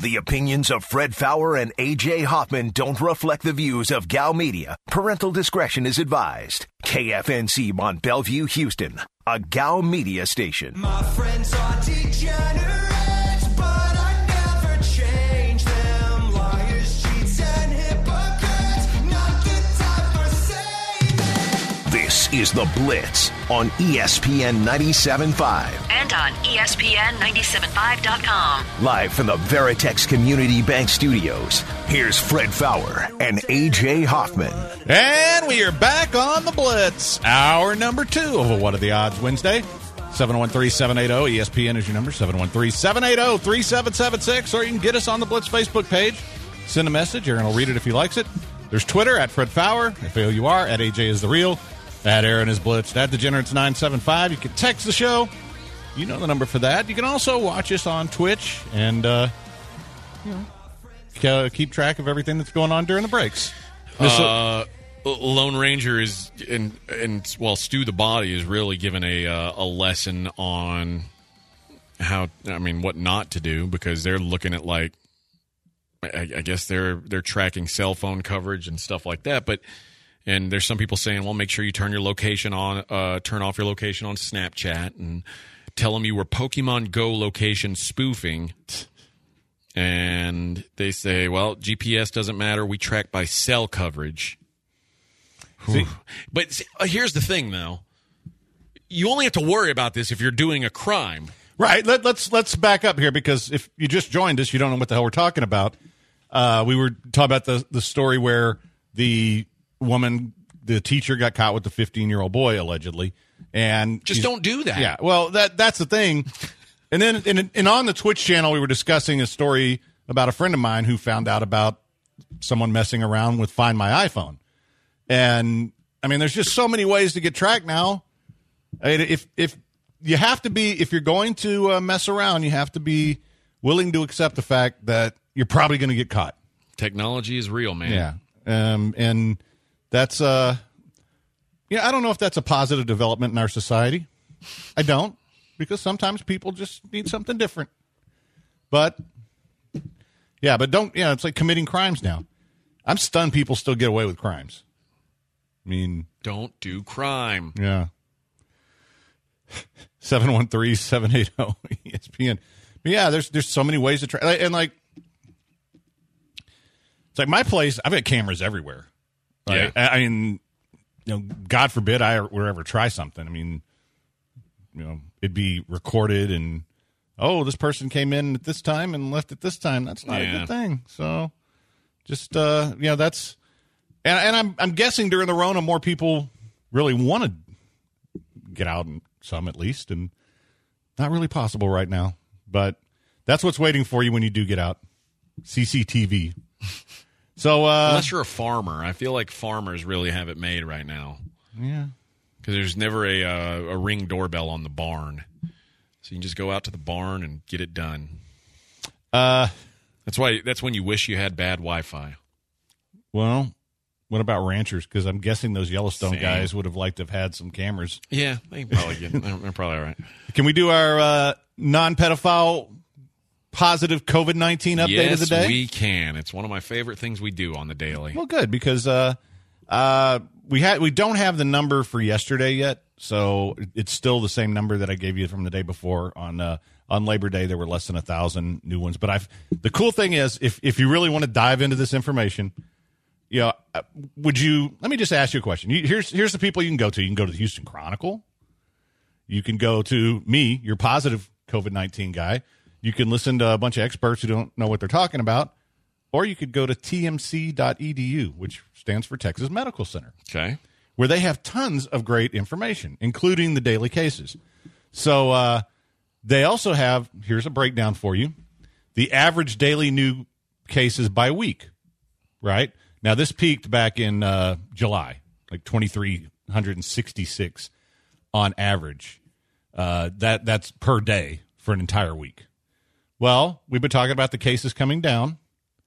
The opinions of Fred Fowler and A.J. Hoffman don't reflect the views of Gal Media. Parental discretion is advised. KFNC Mont Bellevue, Houston, a Gal Media station. My friends are degenerates, but I never change them. Liars, cheats, and hypocrites, not the time for saving. This is The Blitz on ESPN 97.5. And on ESPN975.com. Live from the Veritex Community Bank Studios, here's Fred Fowler and A.J. Hoffman. And we are back on The Blitz, hour number 2 of a What Are the Odds Wednesday. 713-780, ESPN is your number, 713-780-3776, or you can get us on the Blitz Facebook page. Send a message, Aaron will read it if he likes it. There's Twitter, at Fred Fowler, F-A-O-U-R, at AJ is the Real, at Aaron is Blitzed, at Degenerates975. You can text the show. You know the number for that. You can also watch us on Twitch and keep track of everything that's going on during the breaks. Lone Ranger is, and Stu the Body is really given a lesson on what not to do, because they're looking at, like, I guess they're tracking cell phone coverage and stuff like that, and there's some people saying, well, make sure you turn your location on, turn off your location on Snapchat, and tell them you were Pokemon Go location spoofing. And they say, well, GPS doesn't matter. We track by cell coverage. But here's the thing, though. You only have to worry about this if you're doing a crime. Right. Let's back up here, because if you just joined us, you don't know what the hell we're talking about. We were talking about the story where the woman, the teacher, got caught with the 15-year-old boy, allegedly. And just don't do that. Yeah, well, that's the thing. And then and on the Twitch channel, we were discussing a story about a friend of mine who found out about someone messing around with Find My iPhone. And, I mean, there's just so many ways to get tracked now. I mean, if you have to be, if you're going to mess around, you have to be willing to accept the fact that you're probably going to get caught. Technology is real, man. Yeah. And that's I don't know if that's a positive development in our society. I don't, because sometimes people just need something different. But it's like committing crimes now. I'm stunned people still get away with crimes. I mean, don't do crime. Yeah. 713-780-ESPN. But yeah, there's so many ways to try. And, like, it's like my place, I've got cameras everywhere. Right? Yeah. I mean, God forbid I would ever try something. I mean, it'd be recorded and, this person came in at this time and left at this time. That's not a good thing. So just, that's, and I'm guessing during the Rona, more people really want to get out, and some at least, and not really possible right now. But that's what's waiting for you when you do get out. CCTV. So unless you're a farmer, I feel like farmers really have it made right now. Yeah, because there's never a Ring doorbell on the barn, so you can just go out to the barn and get it done. That's when you wish you had bad Wi-Fi. Well, what about ranchers? Because I'm guessing those Yellowstone guys would have liked to have had some cameras. Yeah, they probably get. They're probably all right. Can we do our non-pedophile positive COVID-19 update of the day? Yes, we can. It's one of my favorite things we do on the daily. Well, good, because we don't have the number for yesterday yet, so it's still the same number that I gave you from the day before. On Labor Day, there were less than 1,000 new ones. But the cool thing is, if you really want to dive into this information, would you? Let me just ask you a question. Here's the people you can go to. You can go to the Houston Chronicle. You can go to me, your positive COVID-19 guy. You can listen to a bunch of experts who don't know what they're talking about, or you could go to tmc.edu, which stands for Texas Medical Center. Okay. Where they have tons of great information, including the daily cases. So they also have, here's a breakdown for you, the average daily new cases by week, right? Now, this peaked back in July, like 2,366 on average. That's per day for an entire week. Well, we've been talking about the cases coming down.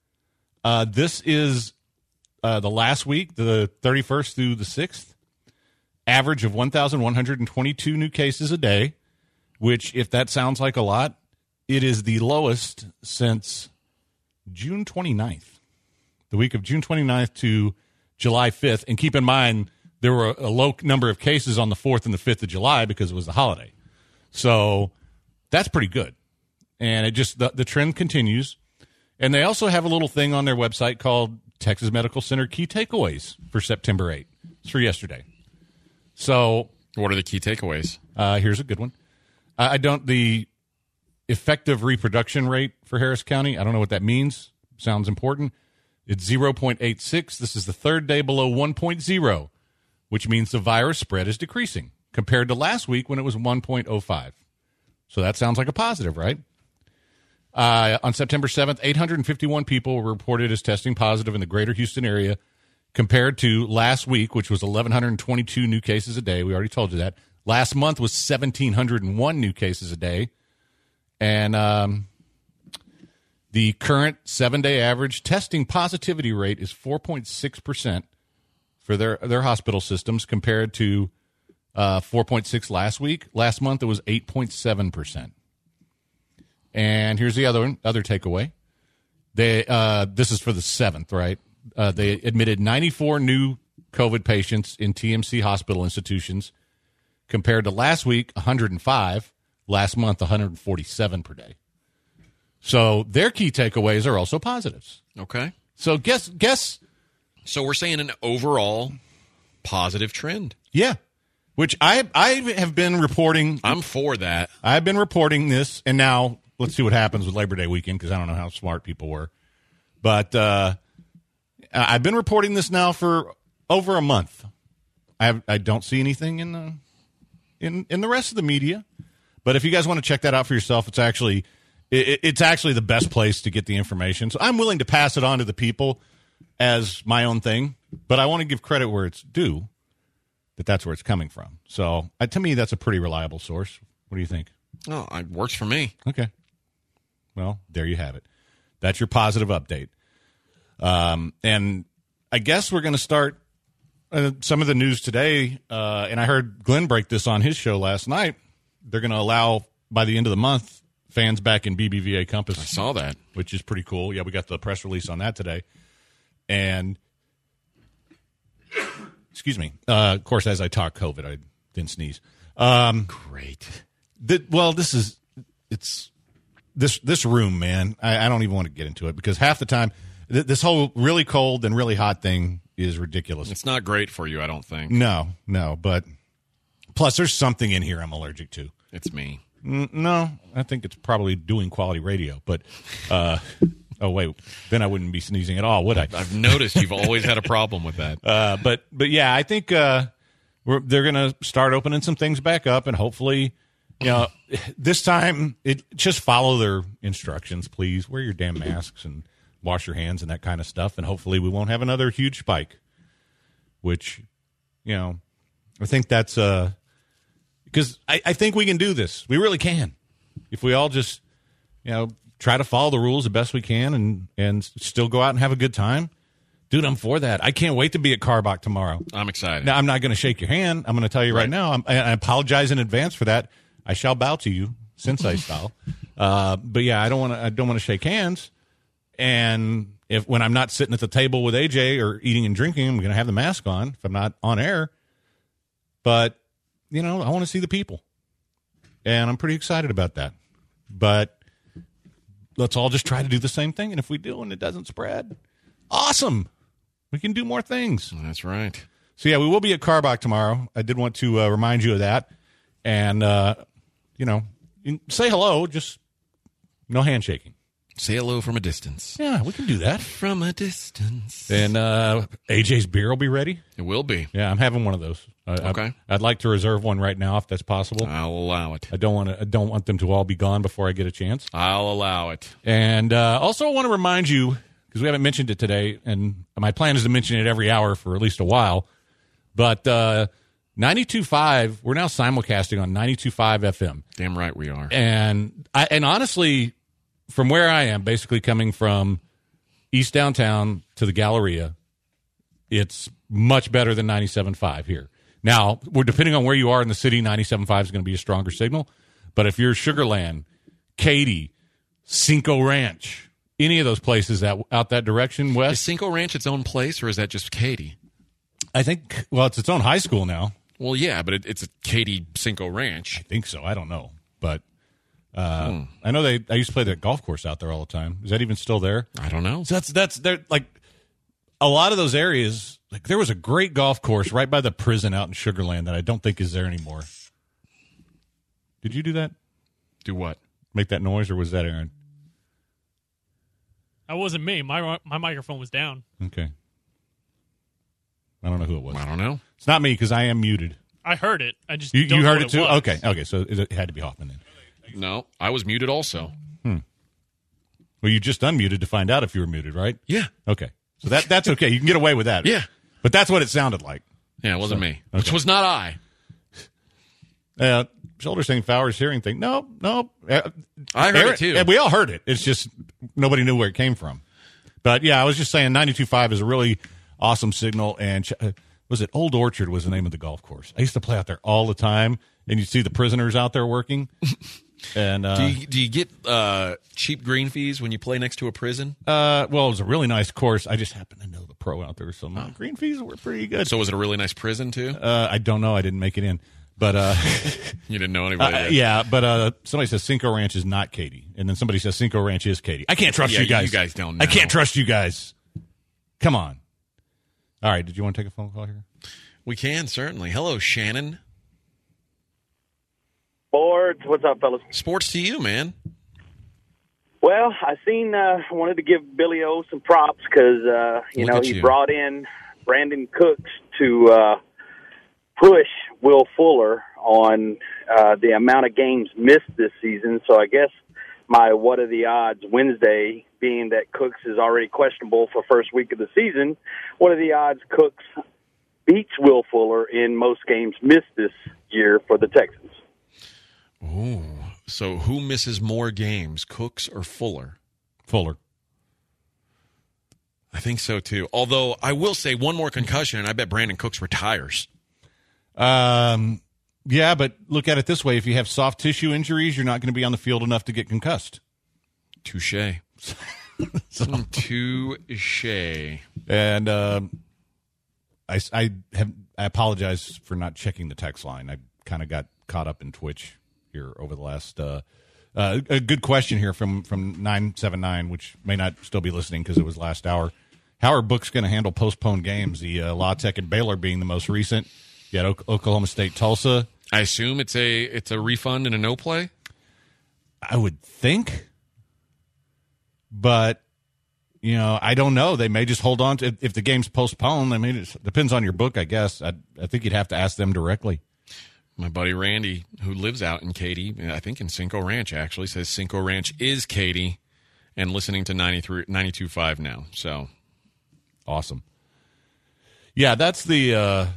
This is the last week, the 31st through the 6th, average of 1,122 new cases a day, which, if that sounds like a lot, it is the lowest since June 29th. The week of June 29th to July 5th. And keep in mind, there were a low number of cases on the 4th and the 5th of July because it was the holiday. So that's pretty good. And it just, the trend continues. And they also have a little thing on their website called Texas Medical Center Key Takeaways for September 8th. It's for yesterday. So What are the key takeaways? here's a good one. The effective reproduction rate for Harris County, I don't know what that means. Sounds important. It's 0.86. This is the third day below 1.0, which means the virus spread is decreasing compared to last week when it was 1.05. So that sounds like a positive, right? On September 7th, 851 people were reported as testing positive in the greater Houston area compared to last week, which was 1,122 new cases a day. We already told you that. Last month was 1,701 new cases a day. And the current 7-day average testing positivity rate is 4.6% for their hospital systems compared to 4.6 last week. Last month, it was 8.7%. And here's the other takeaway. This is for the 7th, right? They admitted 94 new COVID patients in TMC hospital institutions compared to last week, 105. Last month, 147 per day. So their key takeaways are also positives. Okay. So guess. So we're saying an overall positive trend. Yeah. Which I have been reporting. I'm for that. I've been reporting this, and now let's see what happens with Labor Day weekend because I don't know how smart people were. But I've been reporting this now for over a month. I don't see anything in the rest of the media. But if you guys want to check that out for yourself, it's actually the best place to get the information. So I'm willing to pass it on to the people as my own thing, but I want to give credit where it's due, that's where it's coming from. So to me, that's a pretty reliable source. What do you think? Oh, it works for me. Okay. Well, there you have it. That's your positive update. And I guess we're going to start some of the news today. And I heard Glenn break this on his show last night. They're going to allow, by the end of the month, fans back in BBVA Compass. I saw that. Which is pretty cool. Yeah, we got the press release on that today. And, excuse me, of course, as I talk COVID, I didn't sneeze. Great. This room, man, I don't even want to get into it because half the time, this whole really cold and really hot thing is ridiculous. It's not great for you, I don't think. No, but plus there's something in here I'm allergic to. It's me. No, I think it's probably doing quality radio, but oh wait, then I wouldn't be sneezing at all, would I? I've noticed you've always had a problem with that. But yeah, I think they're going to start opening some things back up, and hopefully, this time just follow their instructions, please. Wear your damn masks and wash your hands and that kind of stuff, and hopefully we won't have another huge spike. Which, I think that's because I think we can do this. We really can. If we all just, try to follow the rules the best we can and still go out and have a good time. Dude, I'm for that. I can't wait to be at Carbach tomorrow. I'm excited. Now, I'm not going to shake your hand. I'm going to tell you right now. I apologize in advance for that. I shall bow to you, sensei style. But yeah, I don't want to shake hands. And when I'm not sitting at the table with AJ or eating and drinking, I'm going to have the mask on if I'm not on air. But I want to see the people. And I'm pretty excited about that. But let's all just try to do the same thing. And if we do and it doesn't spread, awesome. We can do more things. That's right. So, yeah, we will be at Carbach tomorrow. I did want to remind you of that. And, say hello, just no handshaking. Say hello from a distance. Yeah, we can do that. From a distance. And AJ's beer will be ready. It will be. Yeah, I'm having one of those. Okay. I'd like to reserve one right now if that's possible. I'll allow it. I don't want them to all be gone before I get a chance. I'll allow it. And also I want to remind you, because we haven't mentioned it today, and my plan is to mention it every hour for at least a while, but 92.5, we're now simulcasting on 92.5 FM. Damn right we are. And honestly, from where I am, basically coming from East Downtown to the Galleria, it's much better than 97.5 here. Now, depending on where you are in the city, 97.5 is going to be a stronger signal. But if you're Sugar Land, Katy, Cinco Ranch, any of those places out that direction Is west. Cinco Ranch its own place, or is that just Katy? I think, well, it's its own high school now. Well, yeah, but it's a Katy Cinco Ranch. I think so. I don't know. But I know I used to play that golf course out there all the time. Is that even still there? I don't know. So that's they're like a lot of those areas. Like there was a great golf course right by the prison out in Sugar Land that I don't think is there anymore. Did you do that? Do what? Make that noise, or was that Aaron? That wasn't me. My microphone was down. Okay. I don't know who it was. I don't know. It's not me because I am muted. I heard it. I just You don't know heard what it too? was. Okay. So it had to be Hoffman then. No, I was muted also. Well, you just unmuted to find out if you were muted, right? Yeah. Okay. So that's okay. You can get away with that. Yeah. But that's what it sounded like. Yeah, it wasn't me. okay. Which was not I. Shoulder thing, Fowler's hearing thing. No. I heard it too. Yeah, we all heard it. It's just nobody knew where it came from. But yeah, I was just saying 92.5 is a really awesome signal. And was it Old Orchard was the name of the golf course? I used to play out there all the time, and you'd see the prisoners out there working. And Do you get cheap green fees when you play next to a prison? well, it was a really nice course. I just happened to know the pro out there, so my green fees were pretty good. So was it a really nice prison too? I don't know. I didn't make it in. But You didn't know anybody there. yeah, but somebody says Cinco Ranch is not Katy, and then somebody says Cinco Ranch is Katy. I can't trust Yeah, you guys. you guys don't know. I can't trust you guys. Come on. All right, did you want to take a phone call here? We can, certainly. Hello, Shannon. Sports. What's up, fellas? Sports to you, man. Well, I wanted to give Billy O some props because, Look at he you. brought in Brandon Cooks to push Will Fuller on the amount of games missed this season. So I guess my what are the odds Wednesday, being that Cooks is already questionable for first week of the season, what are the odds Cooks beats Will Fuller in most games missed this year for the Texans? Ooh. So who misses more games, Cooks or Fuller? Fuller. I think so, too. Although, I will say one more concussion, and I bet Brandon Cooks retires. Yeah, but look at it this way. If you have soft tissue injuries, you're not going to be on the field enough to get concussed. Touche. Touche. And I apologize for not checking the text line. I kind of got caught up in Twitch here over the last a good question here from 979, which may not still be listening because it was last hour. How are books going to handle postponed games? The La Tech and Baylor being the most recent. You had Oklahoma State, Tulsa. I assume it's a refund and a no play? I would think, but I don't know. They may just hold on to if the game's postponed. I mean, it depends on your book, I guess. I think you'd have to ask them directly. My buddy Randy, who lives out in Katy, I think in Cinco Ranch, actually, says Cinco Ranch is Katy and listening to 92.5 now. So awesome. Yeah, that's the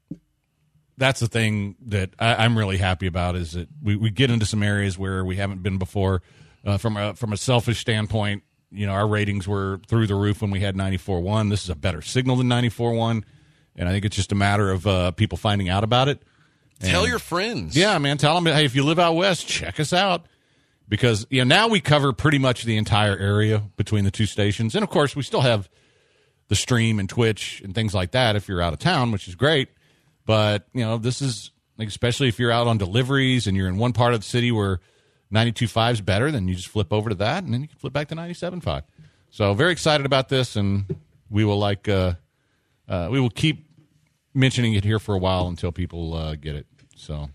thing that I'm really happy about is that we get into some areas where we haven't been before. From a selfish standpoint, our ratings were through the roof when we had 94.1. This is a better signal than 94.1, and I think it's just a matter of people finding out about it. tell your friends. Yeah, man, tell them, hey, if you live out west, check us out. Because now we cover pretty much the entire area between the two stations. And, of course, we still have the stream and Twitch and things like that if you're out of town, which is great. But, this is, especially if you're out on deliveries and you're in one part of the city where 92.5 is better, then you just flip over to that, and then you can flip back to 97.5. So very excited about this, and we will we will keep mentioning it here for a while until people get it. So,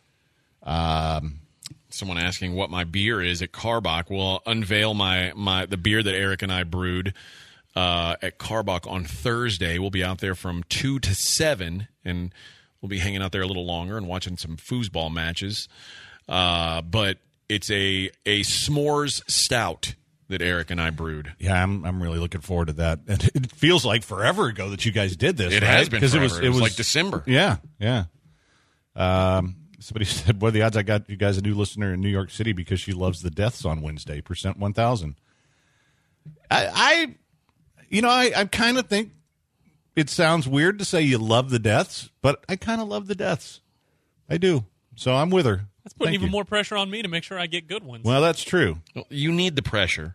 Someone asking what my beer is at Karbach. We'll unveil the beer that Eric and I brewed at Karbach on Thursday. We'll be out there from 2 to 7, and we'll be hanging out there a little longer and watching some foosball matches. But it's a s'mores stout that Eric and I brewed. yeah, I'm really looking forward to that. And it feels like forever ago that you guys did this. It right? has been 'Cause forever. It was like December. Yeah. Somebody said, what are the odds I got you guys a new listener in New York City because she loves the deaths on Wednesday, percent 1,000. I kind of think it sounds weird to say you love the deaths, but I kind of love the deaths. I do. So I'm with her. That's putting Thank even you. more pressure on me to make sure I get good ones. Well, that's true. You need the pressure.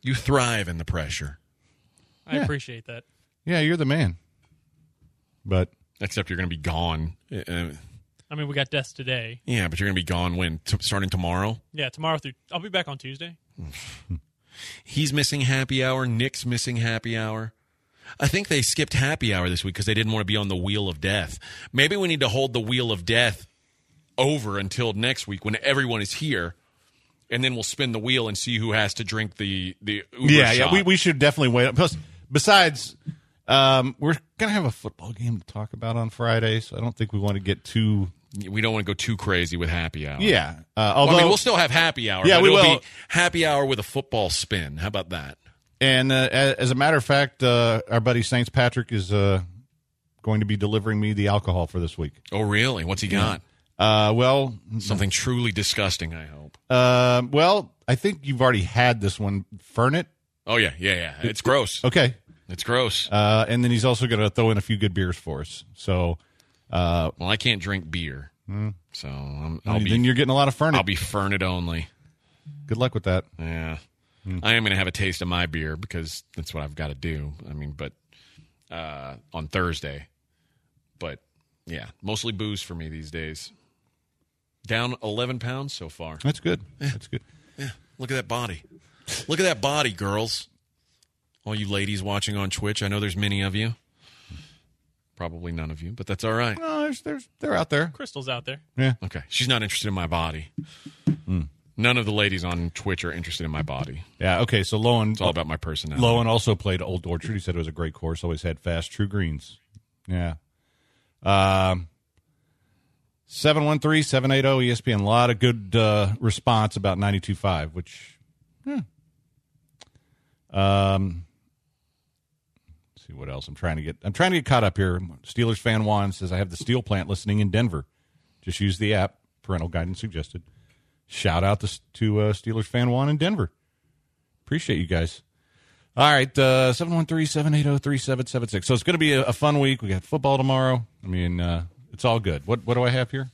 You thrive in the pressure. I appreciate that. Yeah, you're the man. But Except you're going to be gone. I mean, we got deaths today. Yeah, but you're going to be gone when? Starting tomorrow? Yeah, tomorrow through. I'll be back on Tuesday. He's missing happy hour. Nick's missing happy hour. I think they skipped happy hour this week because they didn't want to be on the wheel of death. Maybe we need to hold the wheel of death over until next week when everyone is here, and then we'll spin the wheel and see who has to drink the Uber shot. We should definitely wait. Plus, besides, we're going to have a football game to talk about on Friday, so I don't think we want to get too... We don't want to go too crazy with happy hour. Yeah. Although we'll still have happy hour. Yeah, but we it'll will. be happy hour with a football spin. How about that? And as a matter of fact, our buddy Saints Patrick is going to be delivering me the alcohol for this week. Oh, really? What's he got? Well, Something truly disgusting, I hope. well, I think you've already had this one, Fernet. Oh, yeah. It's gross. Okay. It's gross. And then he's also going to throw in a few good beers for us. So, Well, I can't drink beer, so then you're getting a lot of Fernet. I'll be Fernet only. Good luck with that. Yeah. I am going to have a taste of my beer because that's what I've got to do. I mean, but on Thursday. But, yeah, mostly booze for me these days. Down 11 pounds so far. That's good. That's good. Yeah, look at that body. Look at that body, girls. All you ladies watching on Twitch, I know there's many of you. Probably none of you, but that's all right. No, they're out there. Crystal's out there. Yeah. Okay, she's not interested in my body. None of the ladies on Twitch are interested in my body. Yeah. Okay. So Lowen, It's all about my personality. Lowen also played Old Orchard. He said it was a great course. Always had fast, true greens. Yeah. 713-780 ESPN. A lot of good response about 92.5, which, let's see what else I'm trying to get caught up here. Steelers fan Juan says I have the steel plant listening in Denver. Just use the app. Parental guidance suggested. Shout out to Steelers fan Juan in Denver. Appreciate you guys. All right, 713-780-3776. So it's going to be a fun week. We got football tomorrow. I mean, it's all good. What do I have here?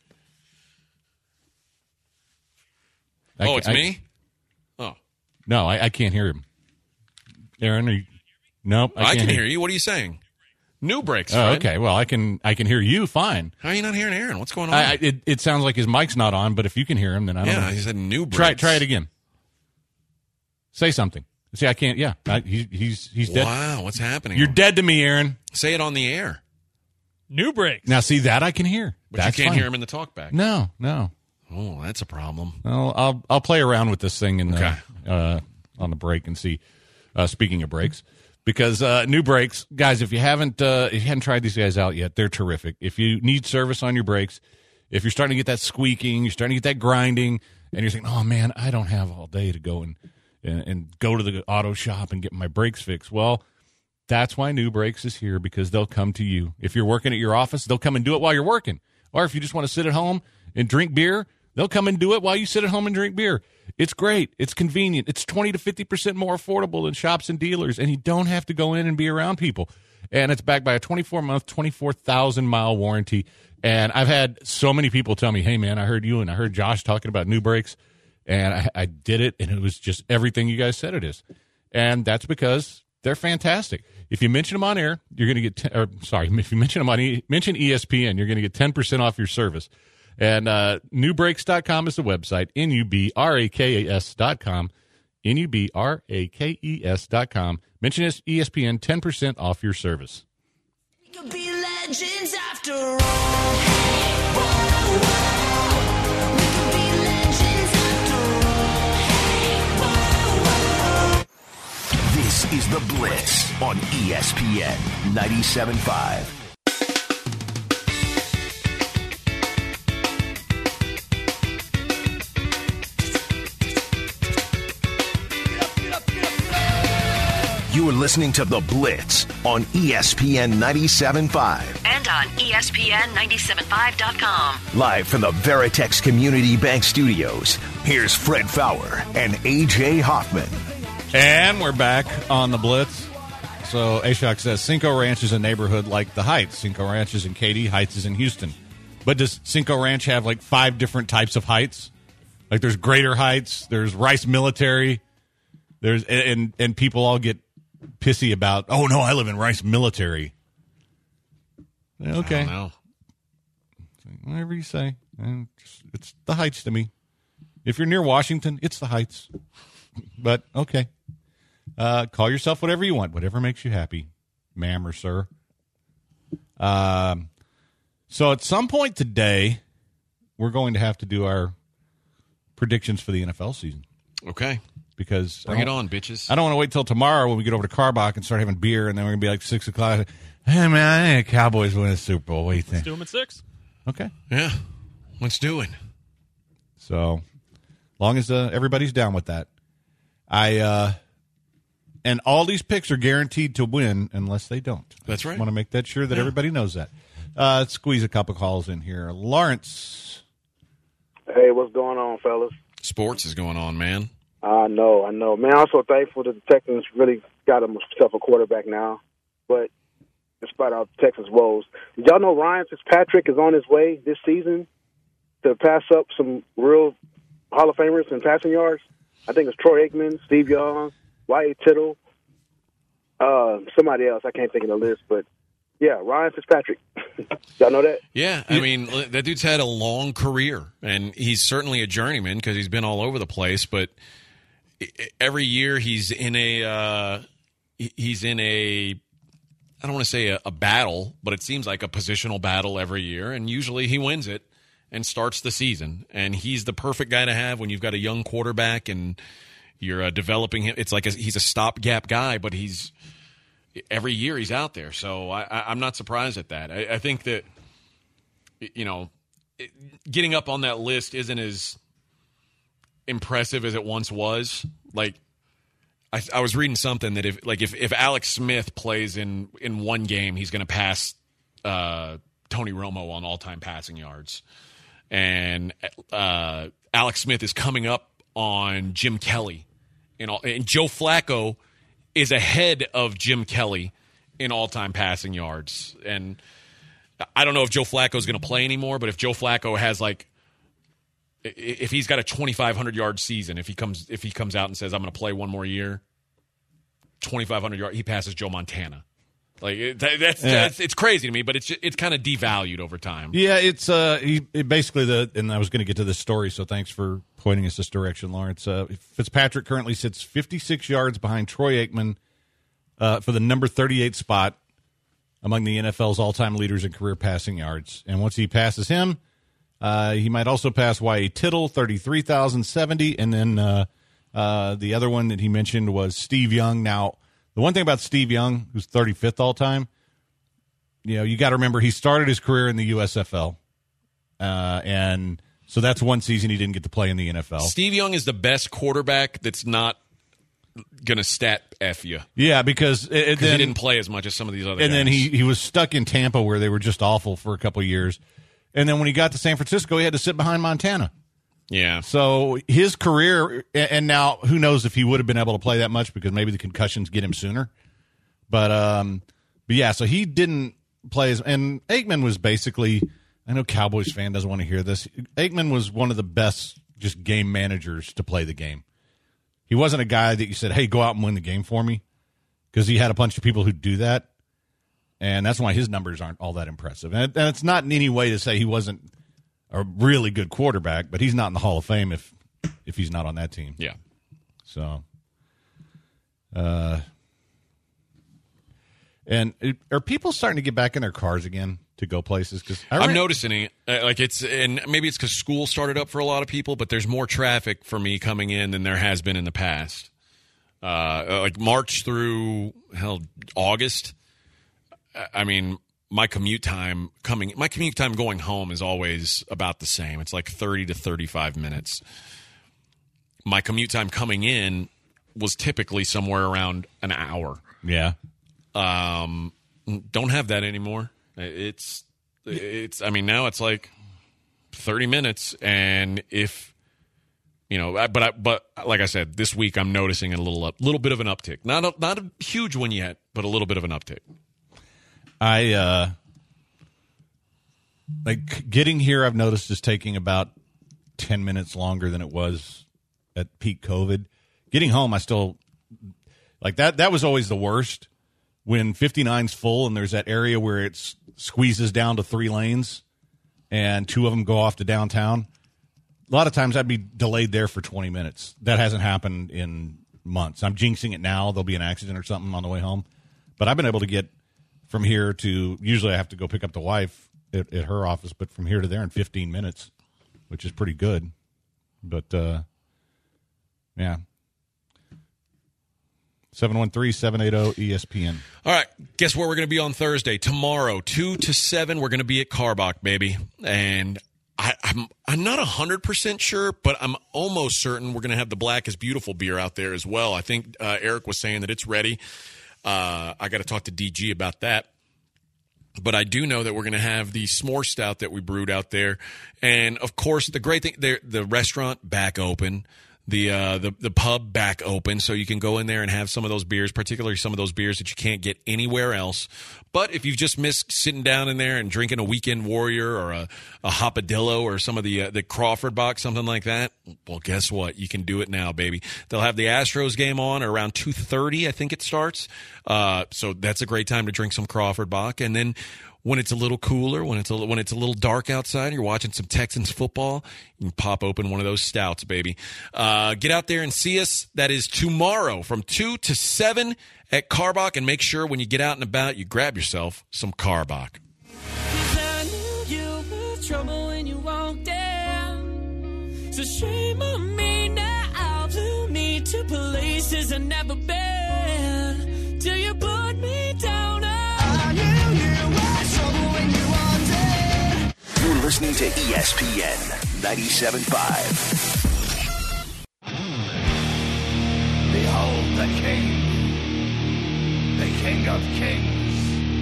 It's me? Oh. No, I can't hear him. Aaron, are you? Nope, I can hear you. What are you saying? New breaks, Oh, Fred. okay. Well, I can hear you fine. How are you not hearing Aaron? What's going on? It sounds like his mic's not on, but if you can hear him, then I don't know. Yeah, he said new breaks. Try it again. Say something. See, I can't. Yeah, he's dead. Wow, what's happening? You're dead to me, Aaron. Say it on the air. New breaks. Now, see that I can hear. But That's you can't fine. hear him in the talkback. No. Oh, that's a problem. Well, I'll play around with this thing and Okay. on the break and see. Speaking of breaks, because new breaks, guys, if you hadn't tried these guys out yet, they're terrific. If you need service on your brakes, if you're starting to get that squeaking, you're starting to get that grinding, and you're saying, "Oh man, I don't have all day to go and go to the auto shop and get my brakes fixed." Well, that's why New Brakes is here, because they'll come to you. If you're working at your office, they'll come and do it while you're working. Or if you just want to sit at home and drink beer, they'll come and do it while you sit at home and drink beer. It's great. It's convenient. It's 20 to 50% more affordable than shops and dealers, and you don't have to go in and be around people. And it's backed by a 24-month, 24,000-mile warranty. And I've had so many people tell me, "Hey, man, I heard you and I heard Josh talking about New Brakes, and I did it, and it was just everything you guys said it is." And that's because they're fantastic. If you mention them on air, you're going to get if you mention them mention ESPN, you're going to get 10% off your service. And newbrakes.com is the website, NUBRAKES.com, NUBRAKES.com. Mention ESPN, 10% off your service. We could be legends after all. Hey, whoa, whoa. We could be legends after all. Hey, whoa, whoa. This is The Blitz on ESPN 97.5. You are listening to The Blitz on ESPN 97.5. And on ESPN975.com. Live from the Veritex Community Bank Studios, here's Fred Fowler and A.J. Hoffman. And we're back on the Blitz. So Ashok says Cinco Ranch is a neighborhood like the Heights. Cinco Ranch is in Katy, Heights is in Houston. But does Cinco Ranch have like 5 different types of heights? Like there's Greater Heights, there's Rice Military, and people all get pissy about, oh no, I live in Rice Military. Okay. I don't know. Whatever you say. It's the Heights to me. If you're near Washington, it's the Heights. But okay. Call yourself whatever you want, whatever makes you happy, ma'am or sir. So at some point today, we're going to have to do our predictions for the NFL season. Okay. Because Bring it on, bitches. I don't want to wait till tomorrow when we get over to Carbach and start having beer, and then we're going to be like 6 o'clock. Hey, man, I think the Cowboys win a Super Bowl. What do you think? Let's do them at 6. Okay. Yeah. Let's do it. So, long as everybody's down with that. And all these picks are guaranteed to win unless they don't. That's right. I want to make that sure that everybody knows that. Let's squeeze a couple calls in here. Lawrence. Hey, what's going on, fellas? Sports is going on, man. I know. Man, I'm so thankful that the Texans really got themselves a quarterback now. But despite our Texans woes, did y'all know Ryan Fitzpatrick is on his way this season to pass up some real Hall of Famers in passing yards? I think it's Troy Aikman, Steve Young, Y.A. Tittle, somebody else. I can't think of the list, but yeah, Ryan Fitzpatrick. Y'all know that? Yeah, I mean, that dude's had a long career, and he's certainly a journeyman because he's been all over the place. But every year he's in a I don't want to say a battle, but it seems like a positional battle every year, and usually he wins it and starts the season. And he's the perfect guy to have when you've got a young quarterback and you're developing him. It's like he's a stopgap guy, but every year he's out there. So I'm not surprised at that. I think that, getting up on that list isn't as impressive as it once was. Like, I was reading something that if Alex Smith plays in one game, he's going to pass Tony Romo on all-time passing yards. And Alex Smith is coming up on Jim Kelly. And Joe Flacco is ahead of Jim Kelly in all-time passing yards. And I don't know if Joe Flacco is going to play anymore, but if Joe Flacco has if he's got a 2,500-yard season, if he comes out and says, I'm going to play one more year, 2,500 yards, he passes Joe Montana. It's crazy to me, but it's kind of devalued over time. Yeah, it's basically and I was going to get to this story, so thanks for pointing us this direction, Lawrence. Fitzpatrick currently sits 56 yards behind Troy Aikman for the number 38 spot among the NFL's all-time leaders in career passing yards. And once he passes him, he might also pass Y.A. Tittle, 33,070, and then the other one that he mentioned was Steve Young. Now, the one thing about Steve Young, who's 35th all-time, you got to remember he started his career in the USFL, and so that's one season he didn't get to play in the NFL. Steve Young is the best quarterback that's not going to stat F you. Yeah, because he didn't play as much as some of these other guys. And then he was stuck in Tampa where they were just awful for a couple of years. And then when he got to San Francisco, he had to sit behind Montana. Yeah. So his career, and now who knows if he would have been able to play that much because maybe the concussions get him sooner. But yeah, so he didn't play and Aikman was basically, I know Cowboys fan doesn't want to hear this. Aikman was one of the best just game managers to play the game. He wasn't a guy that you said, hey, go out and win the game for me, because he had a bunch of people who do that. And that's why his numbers aren't all that impressive. And it's not in any way to say he wasn't a really good quarterback, but he's not in the Hall of Fame if he's not on that team. Yeah. So, are people starting to get back in their cars again to go places? Because I'm noticing it. And maybe it's because school started up for a lot of people, but there's more traffic for me coming in than there has been in the past. Like March through August. I mean, my commute time going home is always about the same. It's like 30 to 35 minutes. My commute time coming in was typically somewhere around an hour. Yeah. Don't have that anymore. It's I mean, now it's like 30 minutes, and if but like I said, this week I'm noticing a little bit of an uptick. Not a huge one yet, but a little bit of an uptick. Like getting here, I've noticed is taking about 10 minutes longer than it was at peak COVID. Getting home, I still like that was always the worst when 59's full and there's that area where it squeezes down to 3 lanes and 2 of them go off to downtown. A lot of times I'd be delayed there for 20 minutes. That hasn't happened in months. I'm jinxing it now. There'll be an accident or something on the way home. But I've been able to get from here to, usually I have to go pick up the wife at her office, but from here to there in 15 minutes, which is pretty good. But, yeah. 713-780-ESPN. All right, guess where we're going to be on Thursday? Tomorrow, 2 to 7, we're going to be at Karbach, baby. And I'm not 100% sure, but I'm almost certain we're going to have the Black is Beautiful beer out there as well. I think Eric was saying that it's ready. I got to talk to DG about that. But I do know that we're going to have the s'more stout that we brewed out there. And, of course, the great thing, the restaurant back open. The pub back open, so you can go in there and have some of those beers, particularly some of those beers that you can't get anywhere else. But if you've just missed sitting down in there and drinking a Weekend Warrior or a Hopadillo or some of the Crawford box, something like that, well, guess what? You can do it now, baby. They'll have the Astros game on around 2:30, I think it starts. So that's a great time to drink some Crawford Bock. And then when it's a little cooler, when it's a little dark outside, and you're watching some Texans football, you can pop open one of those stouts, baby. Get out there and see us. That is tomorrow from 2 to 7 at Karbach, and make sure when you get out and about, you grab yourself some Karbach. 'Cause I knew you were trouble when you walked in. So shame on me now. Blew me to places I've never been. Till you put me down. I knew you were trouble when you walked in. You're listening to ESPN 97.5. Behold the King of Kings.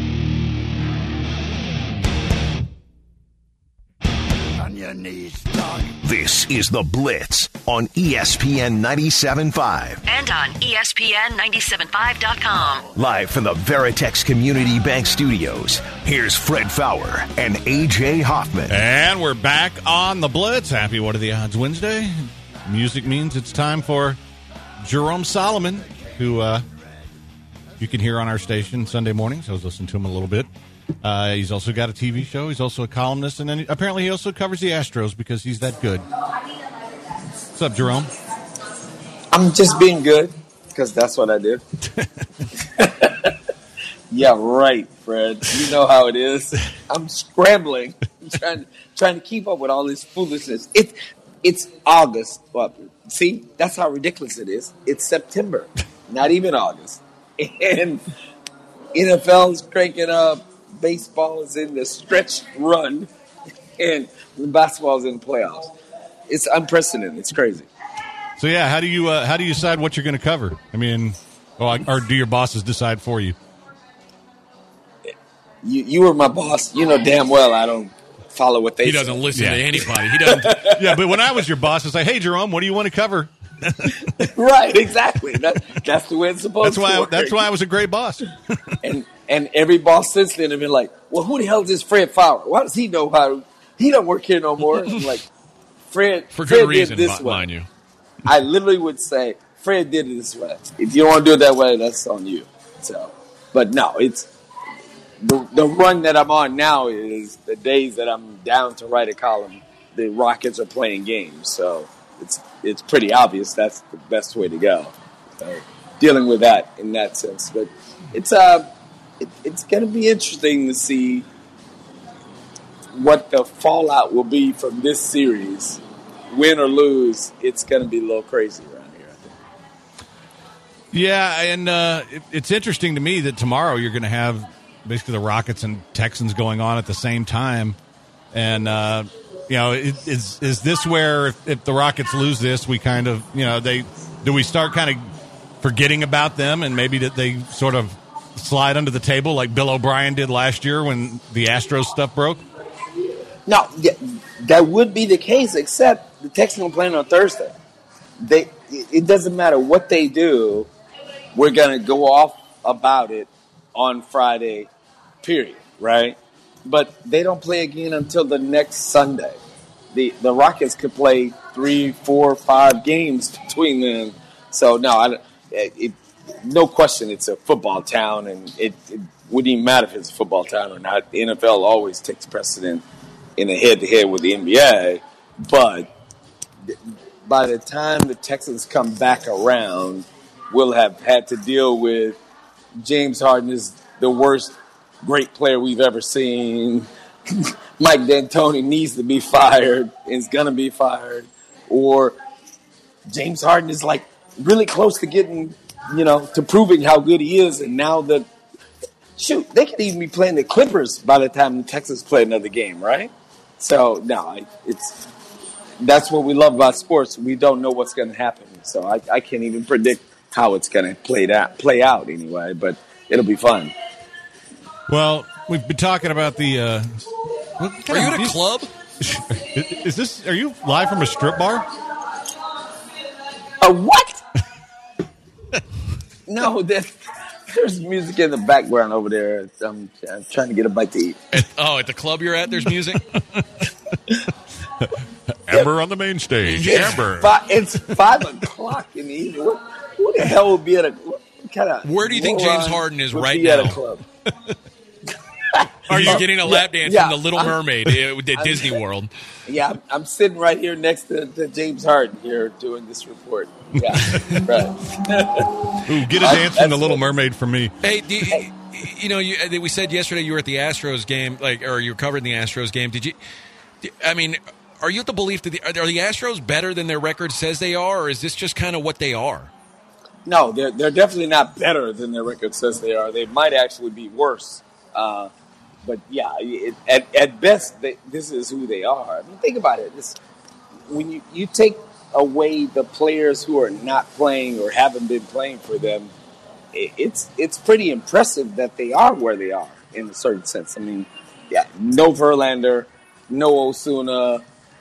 On your knees, dog. This is The Blitz on ESPN 97.5. And on ESPN975.com. Live from the Veritex Community Bank Studios, here's Fred Fowler and A.J. Hoffman. And we're back on The Blitz. Happy What Are the Odds Wednesday. Music means it's time for Jerome Solomon, who you can hear on our station Sunday mornings. I was listening to him a little bit. He's also got a TV show. He's also a columnist. And then apparently he also covers the Astros because he's that good. What's up, Jerome? I'm just being good because that's what I do. Yeah, right, Fred. You know how it is. I'm scrambling. I'm trying to keep up with all this foolishness. It's August. Well, see, that's how ridiculous it is. It's September, not even August. And NFL's cranking up. Baseball is in the stretched run. And basketball is in the playoffs. It's unprecedented. It's crazy. So, yeah, how do you decide what you're going to cover? I mean, or do your bosses decide for you? You were my boss. You know damn well I don't follow what they say. He doesn't listen to anybody. He doesn't. Yeah, but when I was your boss, it's like, hey, Jerome, what do you want to cover? Right, exactly. That's the way it's supposed to work. That's why I was a great boss. And every boss since then have been like, well, who the hell is this Fred Fowler? Why does he know how? He don't work here no more. I'm like, Fred, for good Fred reason, did this mind way. you. I literally would say, Fred did it this way. If you don't want to do it that way, that's on you. So, but no, it's the run that I'm on now is the days that I'm down to write a column. The Rockets are playing games, so it's pretty obvious that's the best way to go. So, dealing with that in that sense, but it's going to be interesting to see what the fallout will be from this series. Win or lose, it's going to be a little crazy around here, I think. Yeah, and it's interesting to me that tomorrow you're going to have basically the Rockets and Texans going on at the same time. And, is this where if the Rockets lose this, we kind of, do we start kind of forgetting about them and maybe that they sort of slide under the table like Bill O'Brien did last year when the Astros stuff broke? No, that would be the case, except the Texans are playing on Thursday. It doesn't matter what they do. We're going to go off about it on Friday, period, right? But they don't play again until the next Sunday. The Rockets could play 3, 4, 5 games between them. So, no, no question, it's a football town, and it wouldn't even matter if it's a football town or not. The NFL always takes precedent in a head-to-head with the NBA. But by the time the Texans come back around, we'll have had to deal with James Harden is the worst great player we've ever seen. Mike D'Antoni needs to be fired, is going to be fired. Or James Harden is like really close to getting, to proving how good he is. And now they could even be playing the Clippers by the time the Texans play another game, right? So, no, that's what we love about sports. We don't know what's going to happen. So I can't even predict how it's going to play out anyway, but it'll be fun. Well, we've been talking about the... Are you at a club? Are you live from a strip bar? A what? No, there's music in the background over there. I'm trying to get a bite to eat. At the club you're at, there's music? Amber on the main stage. Amber. It's 5 o'clock in the evening. Who the hell would be at a kind of? Where do you think James Harden is right now? now? At a club? Are you getting a lap dance yeah, from the Little Mermaid at Disney World? Yeah, I'm sitting right here next to James Harden here doing this report. Yeah, right. Ooh, get a dance from the Little Mermaid from me. Hey, we said yesterday you were at the Astros game, or you were covering the Astros game. Are you at the belief that are the Astros better than their record says they are, or is this just kind of what they are? No, they're definitely not better than their record says they are. They might actually be worse. But yeah, at best, this is who they are. I mean, think about it. When you take away the players who are not playing or haven't been playing for them, it's pretty impressive that they are where they are in a certain sense. I mean, yeah, no Verlander, no Osuna,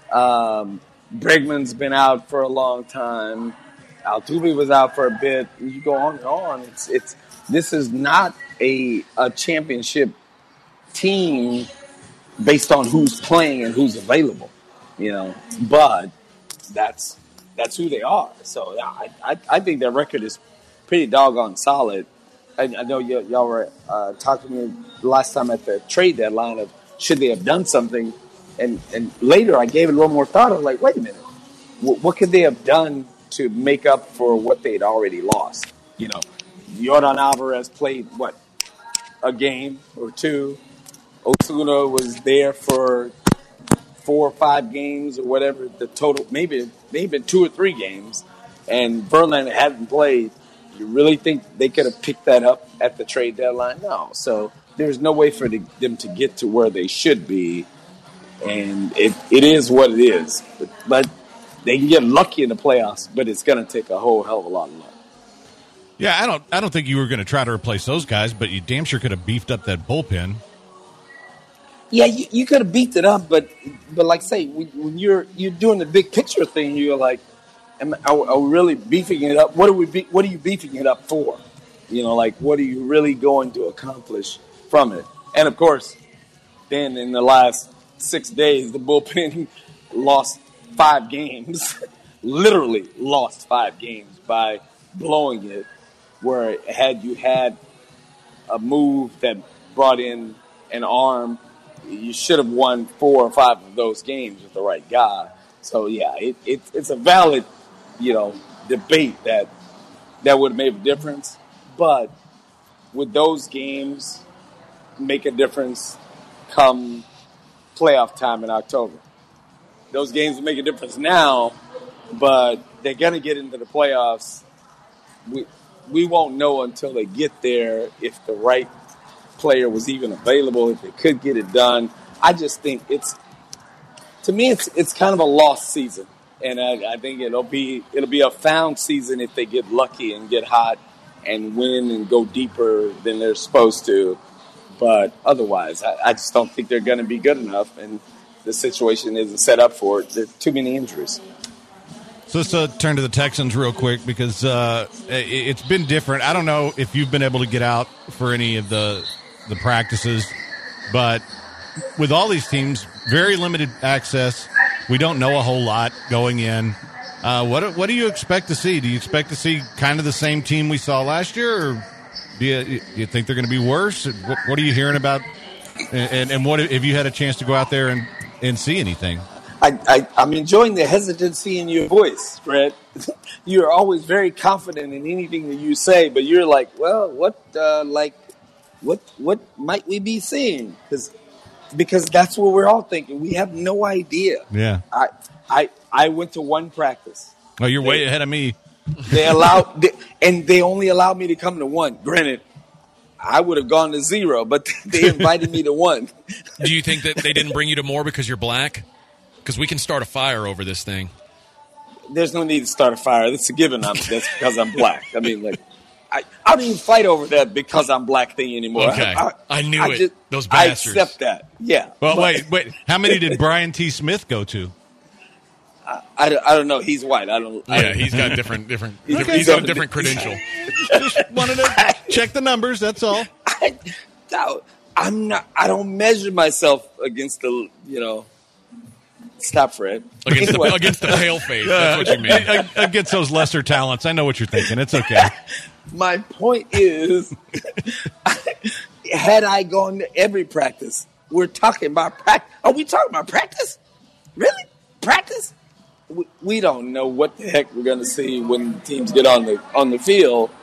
Bregman's been out for a long time. Altuve was out for a bit. You go on and on. This is not a championship team based on who's playing and who's available, but that's who they are. So I think their record is pretty doggone solid. I know y'all were talking to me last time at the trade deadline of should they have done something, and later I gave it a little more thought. I was like, wait a minute, what could they have done to make up for what they'd already lost? Yordan Alvarez played a game or two. Osuna was there for 4 or 5 games or whatever the total, maybe 2 or 3 games, and Verlander hadn't played. You really think they could have picked that up at the trade deadline? No. So there's no way for them to get to where they should be, and it is what it is. But they can get lucky in the playoffs, but it's going to take a whole hell of a lot of luck. Yeah, I don't think you were going to try to replace those guys, but you damn sure could have beefed up that bullpen. Yeah, you could have beefed it up, but like I say, when you're doing the big picture thing, you're like, are we really beefing it up? What are you beefing it up for? What are you really going to accomplish from it? And of course, then in the last 6 days, the bullpen lost 5 games, literally lost 5 games by blowing it. Where had you had a move that brought in an arm, you should have won 4 or 5 of those games with the right guy. So yeah, it's a valid, debate that would have made a difference. But would those games make a difference come playoff time in October? Those games make a difference now, but they're going to get into the playoffs. We won't know until they get there if the right player was even available, if they could get it done. I just think it's kind of a lost season, and I think it'll be a found season if they get lucky and get hot and win and go deeper than they're supposed to. But otherwise, I just don't think they're going to be good enough, and the situation isn't set up for it. There's too many injuries. So let's turn to the Texans real quick because it's been different. I don't know if you've been able to get out for any of the practices, but with all these teams, very limited access. We don't know a whole lot going in. What do you expect to see? Do you expect to see kind of the same team we saw last year, or do you think they're going to be worse? What are you hearing about? And what have you had a chance to go out there and see anything? I'm enjoying the hesitancy in your voice, Fred. You're always very confident in anything that you say, but you're like, well, what might we be seeing? Because that's what we're all thinking. We have no idea. Yeah. I went to one practice. Oh, you're way ahead of me. They only allowed me to come to one. Granted, I would have gone to 0, but they invited me to one. Do you think that they didn't bring you to more because you're black? Because we can start a fire over this thing. There's no need to start a fire. That's a given. That's because I'm black. I mean, like, I don't even fight over that because I'm black thing anymore. Okay. I knew it. Those bastards. I accept that. Yeah. Well, wait. How many did Brian T. Smith go to? I don't know. He's white. He's got different. Okay. He's got a different credential. Just wanted to check the numbers. That's all. I'm not. I don't measure myself against the. Stop, Fred. Against the pale face. That's what you mean. Against those lesser talents. I know what you're thinking. It's okay. My point is, had I gone to every practice, we're talking about practice. Are we talking about practice? Really? Practice? We don't know what the heck we're going to see when teams get on the field.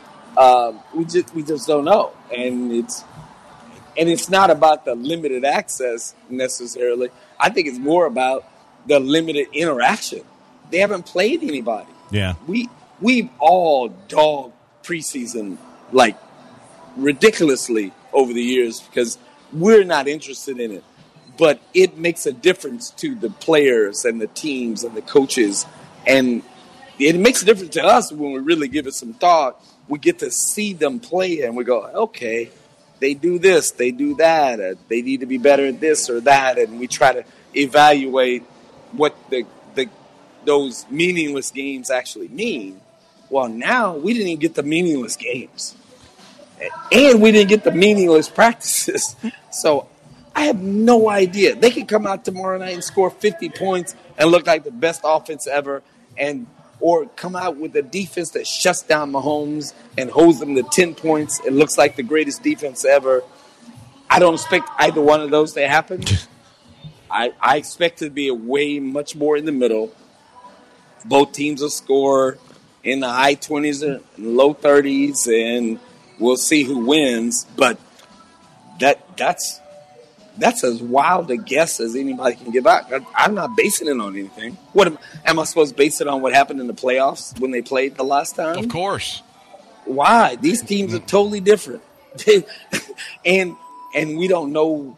We just don't know, and it's not about the limited access necessarily. I think it's more about the limited interaction. They haven't played anybody. Yeah, we've all dogged preseason like ridiculously over the years because we're not interested in it. But it makes a difference to the players and the teams and the coaches. And it makes a difference to us when we really give it some thought. We get to see them play and we go, okay, they do this, they do that. They need to be better at this or that. And we try to evaluate what those meaningless games actually mean. Well, now we didn't even get the meaningless games. And we didn't get the meaningless practices. So I have no idea. They could come out tomorrow night and score 50 points and look like the best offense ever, or come out with a defense that shuts down Mahomes and holds them to 10 points and looks like the greatest defense ever. I don't expect either one of those to happen. I expect it to be a way much more in the middle. Both teams will score in the high 20s and low 30s, and we'll see who wins. But that's as wild a guess as anybody can give out. I'm not basing it on anything. What am I supposed to base it on? What happened in the playoffs when they played the last time? Of course. Why? These teams are totally different, and we don't know.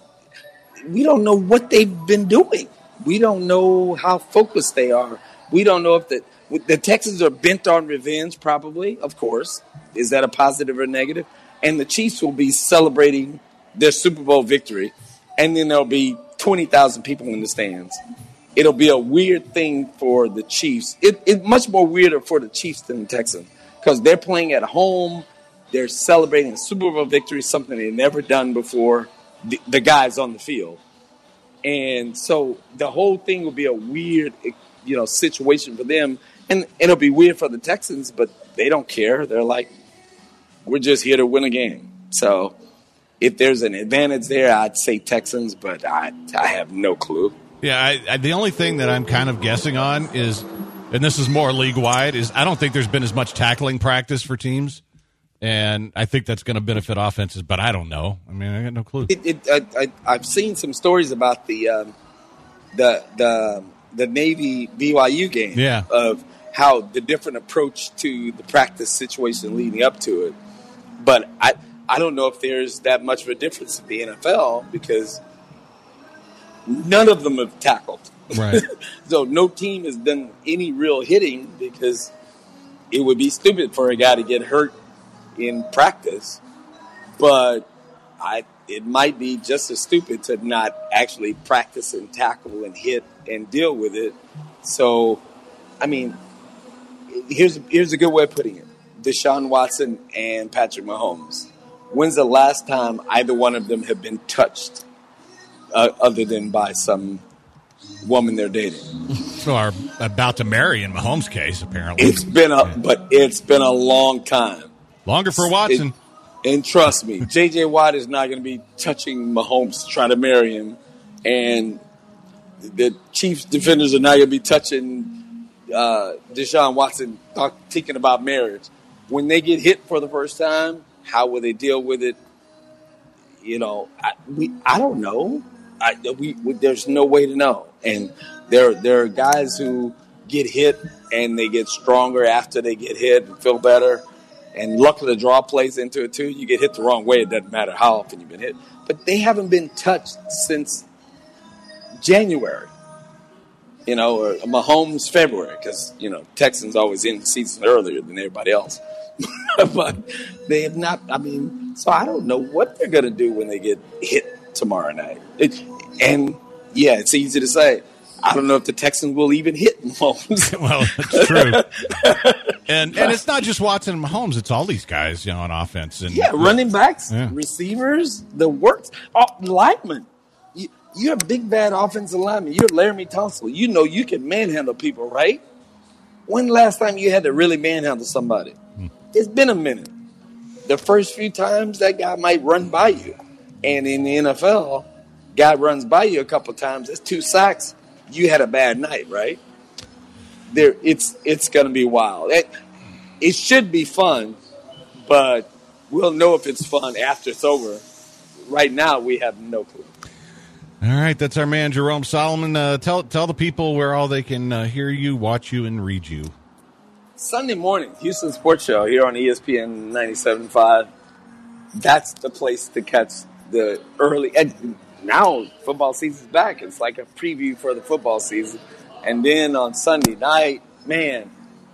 We don't know what they've been doing. We don't know how focused they are. We don't know if the Texans are bent on revenge. Probably, of course. Is that a positive or negative? And the Chiefs will be celebrating their Super Bowl victory, and then there'll be 20,000 people in the stands. It'll be a weird thing for the Chiefs. It's much more weirder for the Chiefs than the Texans because they're playing at home. They're celebrating a Super Bowl victory, something they've never done before, the guys on the field. And so the whole thing will be a weird, situation for them. And it'll be weird for the Texans, but they don't care. They're like, we're just here to win a game. So if there's an advantage there, I'd say Texans, but I have no clue. Yeah, the only thing that I'm kind of guessing on is, and this is more league-wide, is I don't think there's been as much tackling practice for teams, and I think that's going to benefit offenses, but I don't know. I mean, I got no clue. I've seen some stories about the Navy BYU game of how the different approach to the practice situation leading up to it, but I don't know if there's that much of a difference in the NFL because none of them have tackled. Right. So no team has done any real hitting because it would be stupid for a guy to get hurt in practice. But it might be just as stupid to not actually practice and tackle and hit and deal with it. So, I mean, here's a good way of putting it. Deshaun Watson and Patrick Mahomes. When's the last time either one of them have been touched other than by some woman they're dating? Or about to marry in Mahomes' case, apparently. It's been a long time. Longer for Watson. And trust me, J.J. Watt is not going to be touching Mahomes trying to marry him. And the Chiefs defenders are not going to be touching Deshaun Watson thinking about marriage. When they get hit for the first time, how will they deal with it? You know, I don't know. There's no way to know. And there are guys who get hit and they get stronger after they get hit and feel better. And luckily the draw plays into it too. You get hit the wrong way, it doesn't matter how often you've been hit. But they haven't been touched since January. You know, or Mahomes February, because, you know, Texans always end the season earlier than everybody else. But they have not, so I don't know what they're going to do when they get hit tomorrow night. It's easy to say. I don't know if the Texans will even hit Mahomes. Well, that's true. and it's not just Watson and Mahomes; it's all these guys, on offense. And running backs, receivers, the works, linemen. You're a big bad offensive lineman. You're Laramie Tunsil. You know you can manhandle people, right? When the last time you had to really manhandle somebody? It's been a minute. The first few times that guy might run by you, and in the NFL, guy runs by you a couple times. That's 2 sacks. You had a bad night, right? It's going to be wild. It should be fun, but we'll know if it's fun after it's over. Right now, we have no clue. All right, that's our man Jerome Solomon. Tell the people where all they can hear you, watch you, and read you. Sunday morning, Houston Sports Show here on ESPN 97.5. That's the place to catch the early. And now football season's back. It's like a preview for the football season. And then on Sunday night, man,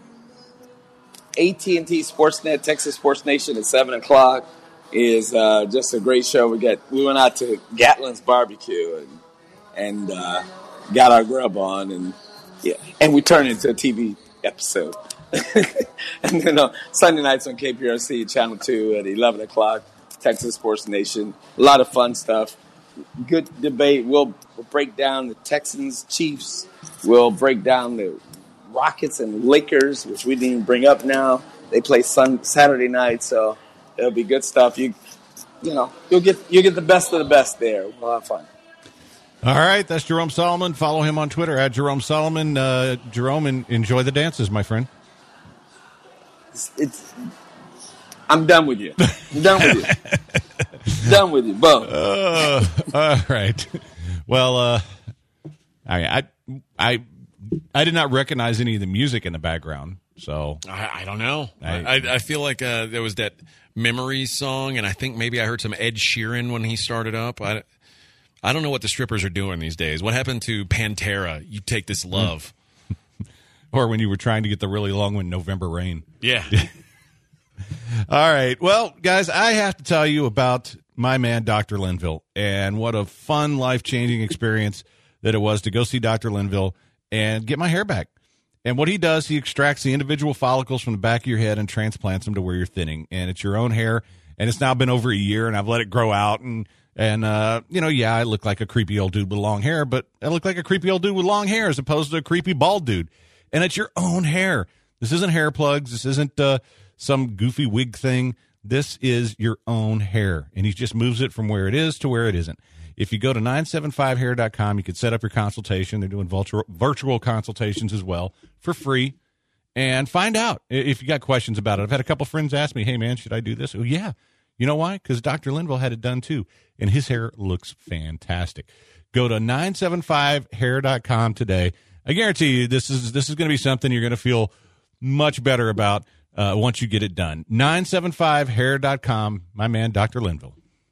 AT&T Sportsnet, Texas Sports Nation at 7 o'clock is just a great show. We went out to Gatlin's Barbecue and got our grub on, and we turned it into a TV episode. And then Sunday nights on KPRC Channel 2 at 11 o'clock, Texas Sports Nation. A lot of fun stuff. Good debate. We'll break down the Texans, Chiefs. We'll break down the Rockets and Lakers, which we didn't even bring up now. They play Saturday night, so it'll be good stuff. You'll get the best of the best there. We'll have fun. All right, that's Jerome Solomon. Follow him on Twitter at Jerome Solomon. Jerome, enjoy the dances, my friend. I'm done with you. I'm done with you. Done with you, Bo. All right. Well, I did not recognize any of the music in the background, so I don't know. I feel like there was that Memories song, and I think maybe I heard some Ed Sheeran when he started up. I don't know what the strippers are doing these days. What happened to Pantera? You Take This Love. Or when you were trying to get the really long one, November Rain. Yeah. All right. Well, guys, I have to tell you about my man, Dr. Linville, and what a fun, life-changing experience that it was to go see Dr. Linville and get my hair back. And what he does, he extracts the individual follicles from the back of your head and transplants them to where you're thinning. And it's your own hair, and it's now been over a year, and I've let it grow out. And I look like a creepy old dude with long hair, but I look like a creepy old dude with long hair as opposed to a creepy bald dude. And it's your own hair. This isn't hair plugs. This isn't some goofy wig thing. This is your own hair. And he just moves it from where it is to where it isn't. If you go to 975hair.com, you can set up your consultation. They're doing virtual consultations as well for free. And find out if you got questions about it. I've had a couple friends ask me, hey, man, should I do this? Oh, yeah. You know why? Because Dr. Linville had it done, too. And his hair looks fantastic. Go to 975hair.com today. I guarantee you this is going to be something you're going to feel much better about once you get it done. 975hair.com, my man, Dr. Linville.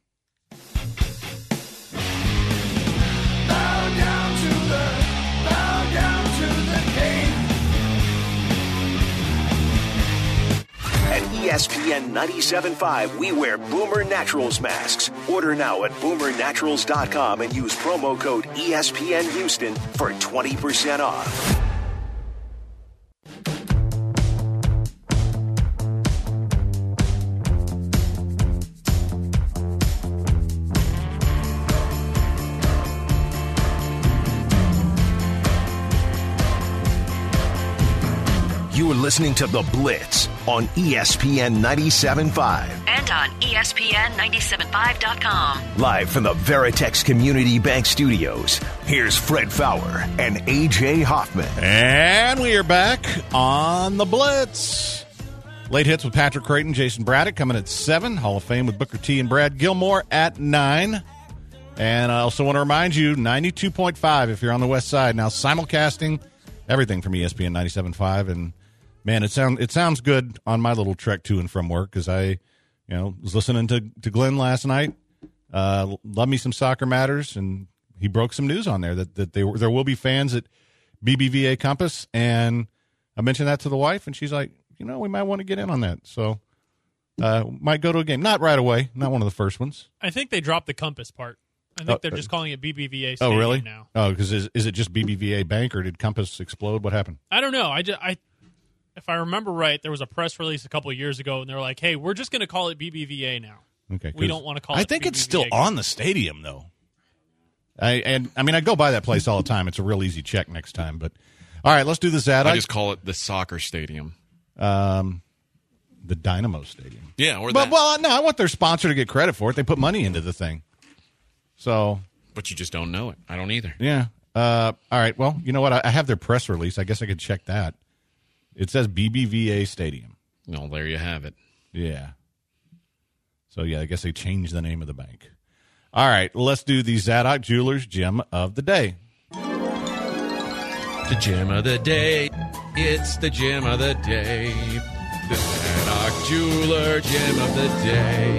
At ESPN 97.5, we wear Boomer Naturals masks. Order now at boomernaturals.com and use promo code ESPN Houston for 20% off. listening to The Blitz on ESPN 97.5. And on ESPN975.com. Live from the Veritex Community Bank Studios, here's Fred Fowler and A.J. Hoffman. And we are back on The Blitz. Late hits with Patrick Creighton, Jason Braddock coming at 7. Hall of Fame with Booker T and Brad Gilmore at 9. And I also want to remind you, 92.5 if you're on the west side. Now simulcasting everything from ESPN 97.5. And, man, it sounds good on my little trek to and from work because I was listening to Glenn last night. Love me some Soccer Matters, and he broke some news on there that there will be fans at BBVA Compass. And I mentioned that to the wife, and she's like, we might want to get in on that. So might go to a game. Not right away. Not one of the first ones. I think they dropped the Compass part. I think they're just calling it BBVA Stadium really? now. Oh, because is it just BBVA Bank, or did Compass explode? What happened? I don't know. If I remember right, there was a press release a couple of years ago, and they were like, hey, we're just going to call it BBVA now. Okay, we don't want to call it I think BBVA it's still again. on the stadium, though. I go by that place all the time. It's a real easy check next time. But all right, let's do this ad. I just call it the soccer stadium. The Dynamo Stadium. Yeah, or but that. Well, no, I want their sponsor to get credit for it. They put money into the thing. So, But you just don't know it. I don't either. yeah. All right. Well, you know what? I have their press release. I guess I could check that. It says BBVA Stadium. No, there you have it. Yeah. So, yeah, I guess they changed the name of the bank. All right. Let's do the Zadok Jewelers Gem of the Day. The gem of the day. It's the gem of the day. The Zadok Jeweler Gem of the Day.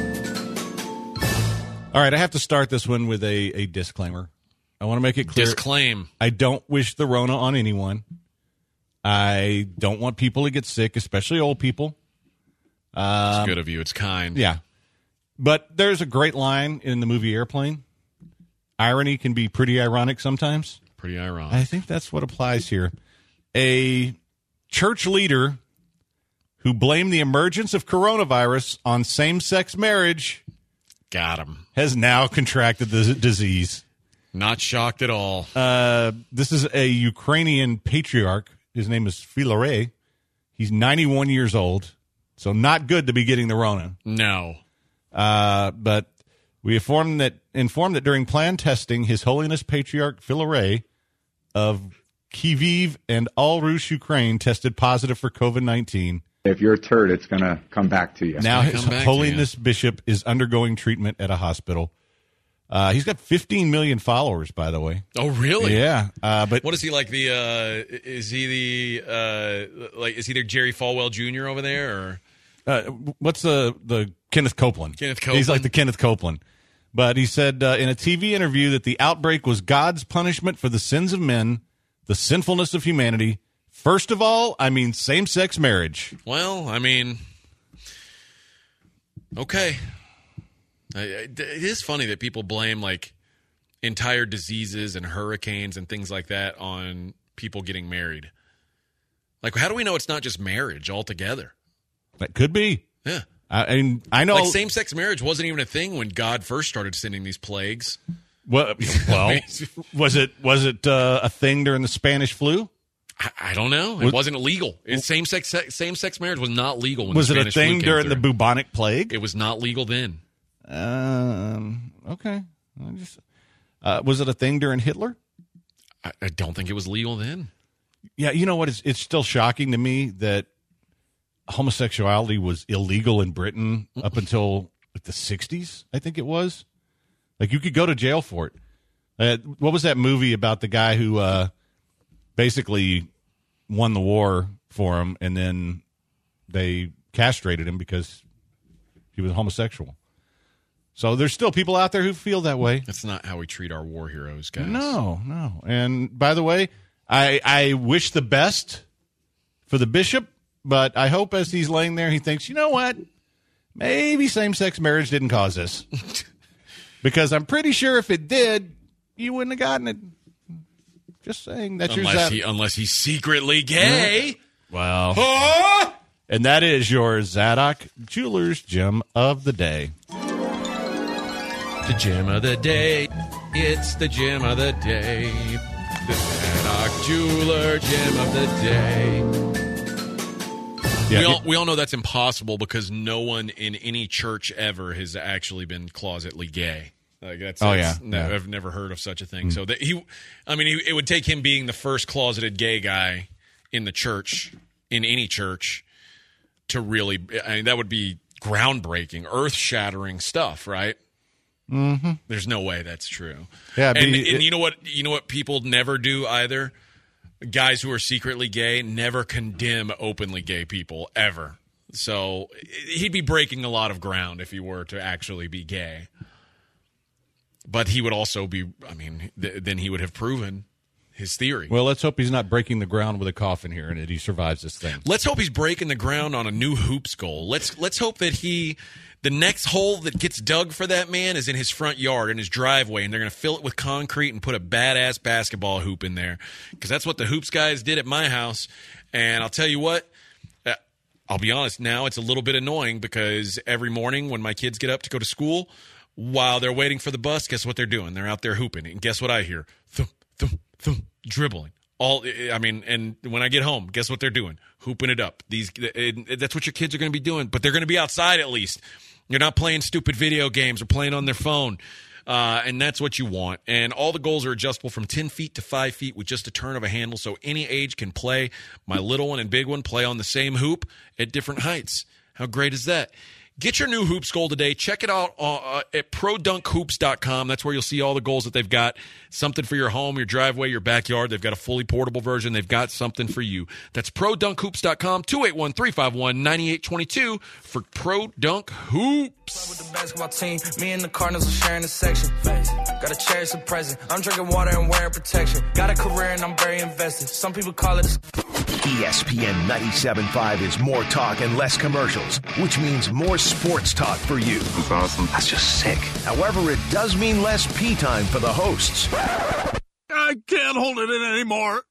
All right. I have to start this one with a disclaimer. I want to make it clear. Disclaim. I don't wish the Rona on anyone. I don't want people to get sick, especially old people. It's good of you. It's kind. Yeah. But there's a great line in the movie Airplane. Irony can be pretty ironic sometimes. Pretty ironic. I think that's what applies here. A church leader who blamed the emergence of coronavirus on same-sex marriage Got him. has now contracted the disease. Not shocked at all. This is a Ukrainian patriarch. His name is Filaret. He's 91 years old, so not good to be getting the Rona. No. But we informed that during planned testing, His Holiness Patriarch Filaret of Kyiv and Al-Rush, Ukraine, tested positive for COVID-19. If you're a turd, it's going to come back to you. Now His come back to Holiness Bishop is undergoing treatment at a hospital. He's got 15 million followers, by the way. Oh, really? Yeah. But What is he like? Is he the Jerry Falwell Jr. over there, or what's the Kenneth Copeland? Kenneth He's Copeland. like the Kenneth Copeland. But he said in a TV interview that the outbreak was God's punishment for the sins of men, the sinfulness of humanity. First of all, same-sex marriage. Well, okay. It is funny that people blame like entire diseases and hurricanes and things like that on people getting married. Like, how do we know it's not just marriage altogether? That could be. Yeah. I know. Like, same-sex marriage wasn't even a thing when God first started sending these plagues. Well, was it a thing during the Spanish flu? I don't know. It wasn't illegal. Same-sex marriage was not legal when Was the it a Spanish flu thing came during the through. bubonic plague? It was not legal then. Okay. Was it a thing during Hitler? I don't think it was legal then. Yeah, you know what? It's still shocking to me that homosexuality was illegal in Britain up until like the 60s, I think it was. Like, you could go to jail for it. What was that movie about the guy who basically won the war for him, and then they castrated him because he was homosexual? So there's still people out there who feel that way. That's not how we treat our war heroes, guys. No. And by the way, I wish the best for the bishop, but I hope as he's laying there, he thinks, you know what? Maybe same-sex marriage didn't cause this. Because I'm pretty sure if it did, you wouldn't have gotten it. Just saying. That's Unless he's secretly gay. Well. And that is your Zadok Jewelers Gem of the Day. The gem of the day. It's the gem of the day. The Zadok Jeweler Gem of the Day. We all know that's impossible because no one in any church ever has actually been closetly gay. Like I've never heard of such a thing. So that it would take him being the first closeted gay guy in the church, in any church, to really. I mean, that would be groundbreaking, earth-shattering stuff, right? Mm-hmm. There's no way that's true. Yeah, and you know what? You know what people never do either. Guys who are secretly gay never condemn openly gay people ever. So he'd be breaking a lot of ground if he were to actually be gay. But he would also be, then he would have proven his theory. Well, let's hope he's not breaking the ground with a coffin here and that he survives this thing. Let's hope he's breaking the ground on a new hoops goal. Let's hope that the next hole that gets dug for that man is in his front yard, in his driveway, and they're going to fill it with concrete and put a badass basketball hoop in there. Because that's what the hoops guys did at my house. And I'll tell you what, I'll be honest, now it's a little bit annoying because every morning when my kids get up to go to school, while they're waiting for the bus, guess what they're doing? They're out there hooping. And guess what I hear? Thump, thump, thump, dribbling. And when I get home, guess what they're doing? Hooping it up. That's what your kids are going to be doing. But they're going to be outside at least. You're not playing stupid video games or playing on their phone. And that's what you want. And all the goals are adjustable from 10 feet to 5 feet with just a turn of a handle, so any age can play. My little one and big one play on the same hoop at different heights. How great is that? Get your new hoops goal today. Check it out at ProDunkHoops.com. That's where you'll see all the goals that they've got. Something for your home, your driveway, your backyard. They've got a fully portable version. They've got something for you. That's ProDunkHoops.com, 281-351-9822 for Pro Dunk Hoops. With the basketball team, me and the Cardinals are sharing the section. Gotta cherish the present. I'm drinking water and wearing protection. Got a career and I'm very invested. Some people call it ESPN 97.5 is more talk and less commercials, which means more sports talk for you. That's awesome. That's just sick. However, it does mean less pee time for the hosts. I can't hold it in anymore.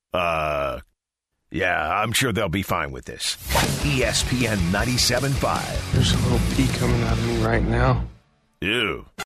Yeah, I'm sure they'll be fine with this. ESPN 97.5. There's a little pee coming out of me right now. Ew.